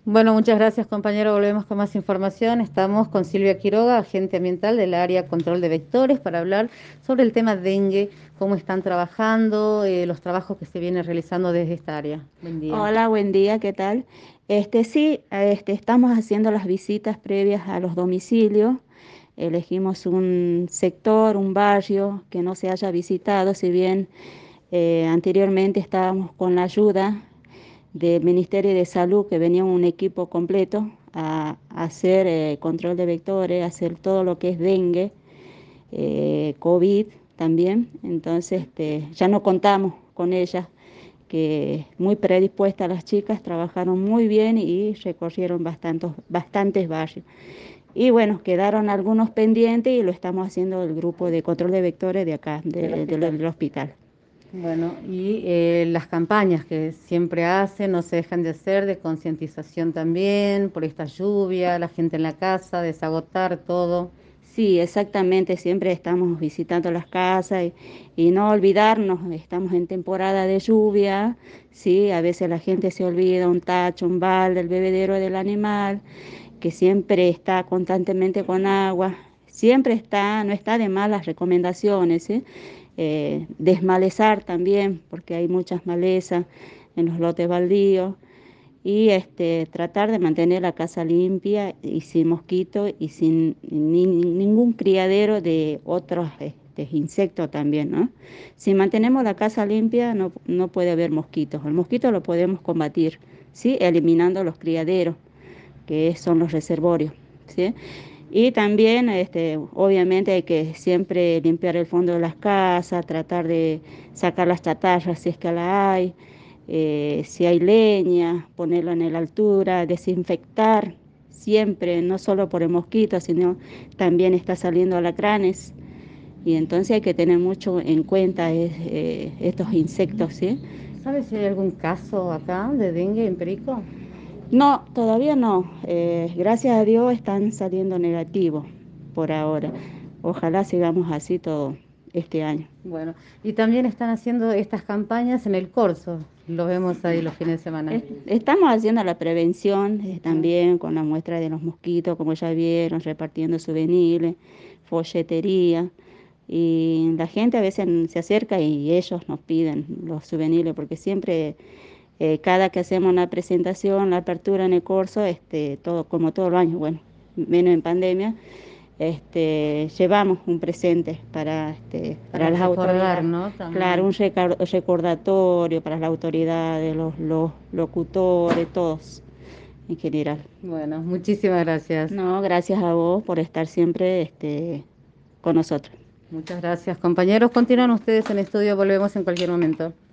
Bueno, muchas gracias, compañero. Volvemos con más información. Estamos con Silvia Quiroga, agente ambiental del área control de vectores, para hablar sobre el tema dengue, cómo están trabajando, los trabajos que se vienen realizando desde esta área. Buen día. Hola, buen día, ¿qué tal? Sí, estamos haciendo las visitas previas a los domicilios. Elegimos un sector, un barrio que no se haya visitado, si bien anteriormente estábamos con la ayuda del Ministerio de Salud, que venía un equipo completo a hacer control de vectores, a hacer todo lo que es dengue, COVID también. Entonces, ya no contamos con ellas, que muy predispuestas las chicas, trabajaron muy bien y recorrieron bastantes barrios. Y bueno, quedaron algunos pendientes y lo estamos haciendo el grupo de control de vectores de acá, Del hospital. del hospital. Bueno, y las campañas que siempre hacen, no se dejan de hacer, de concientización también, por esta lluvia, la gente en la casa, desagotar todo. Sí, exactamente, siempre estamos visitando las casas y no olvidarnos, estamos en temporada de lluvia, sí, a veces la gente se olvida un tacho, un balde, el bebedero del animal, que siempre está constantemente con agua, siempre está, no está de más las recomendaciones, ¿sí? Desmalezar también, porque hay muchas malezas en los lotes baldíos, y tratar de mantener la casa limpia y sin mosquitos y sin ningún criadero de otros insectos también, ¿no? Si mantenemos la casa limpia no puede haber mosquitos. El mosquito lo podemos combatir, ¿sí? Eliminando los criaderos, que son los reservorios, ¿sí? Y también, obviamente, hay que siempre limpiar el fondo de las casas, tratar de sacar las chatarras si es que la hay, si hay leña, ponerla en la altura, desinfectar siempre, no solo por el mosquito, sino también está saliendo alacranes. Y entonces hay que tener mucho en cuenta estos insectos, ¿sí? ¿Sabes si hay algún caso acá de dengue en Perico? No, todavía no. Gracias a Dios están saliendo negativos por ahora. Ojalá sigamos así todo este año. Bueno, y también están haciendo estas campañas en el Corso, lo vemos ahí los fines de semana. Estamos haciendo la prevención también con la muestra de los mosquitos, como ya vieron, repartiendo souvenirs, folletería. Y la gente a veces se acerca y ellos nos piden los souvenirs, porque siempre, cada que hacemos una presentación, la apertura en el curso, todo, como todos los años, bueno, menos en pandemia, llevamos un presente Para para las recordar, autoridades. ¿no? Claro, También. recordatorio para las autoridades, los locutores, todos en general. Bueno, muchísimas gracias. No, gracias a vos por estar siempre con nosotros. Muchas gracias, compañeros. Continúan ustedes en estudio, volvemos en cualquier momento.